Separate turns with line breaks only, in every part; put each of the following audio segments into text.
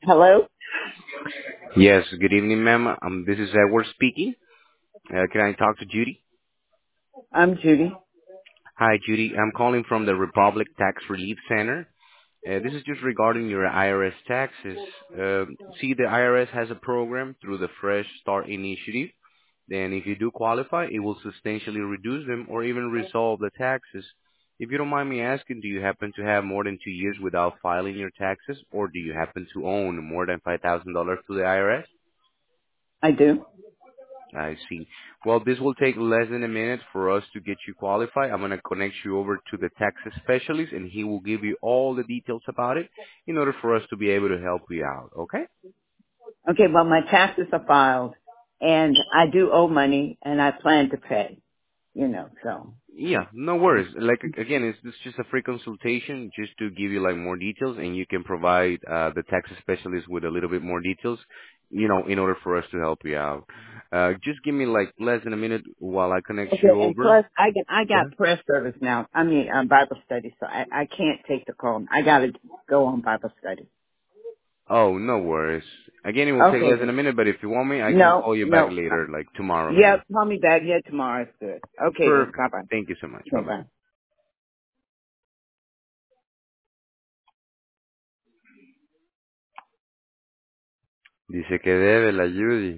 Hello?
Yes, good evening, ma'am. This is Edward speaking. Can I talk to Judy?
I'm Judy.
Hi, Judy. I'm calling from the Republic Tax Relief Center. This is just regarding your IRS taxes. See, the IRS has a program through the Fresh Start Initiative. Then if you do qualify, it will substantially reduce them or even resolve the taxes. If you don't mind me asking, do you happen to have more than 2 years without filing your taxes, or do you happen to own more than $5,000 to the IRS?
I do.
I see. Well, this will take less than a minute for us to get you qualified. I'm going to connect you over to the taxes specialist, and he will give you all the details about it in order for us to be able to help you out, okay?
Okay, well, my taxes are filed, and I do owe money, and I plan to pay, so.
Yeah, no worries. Like, again, it's just a free consultation just to give you, like, more details, and you can provide the taxes specialist with a little bit more details, in order for us to help you out. Just give me, like, less than a minute while I connect
Okay,
you
and
over.
plus, I
Go ahead.
got prayer service now. I mean, Bible study, so I can't take the call. I got to go on Bible study.
Oh, no worries. Again, it will take
Okay,
less than
then.
a minute, but if you want me, I can
No,
call you back
no.
later, like tomorrow,
Yeah,
maybe.
call me back. Yeah, tomorrow is good. Okay, then.
Perfect.
Bye-bye.
Thank you so much.
Okay,
Bye-bye.
bye.
Dice que debe la Judy.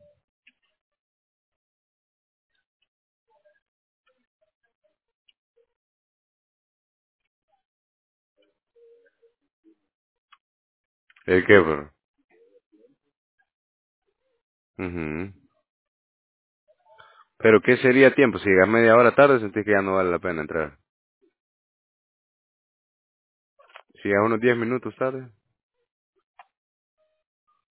¿El qué, bro? Ujú. Pero ¿qué sería tiempo? Si llegas media hora tarde, sentís que ya no vale la pena entrar. Si llegas unos 10 minutos tarde.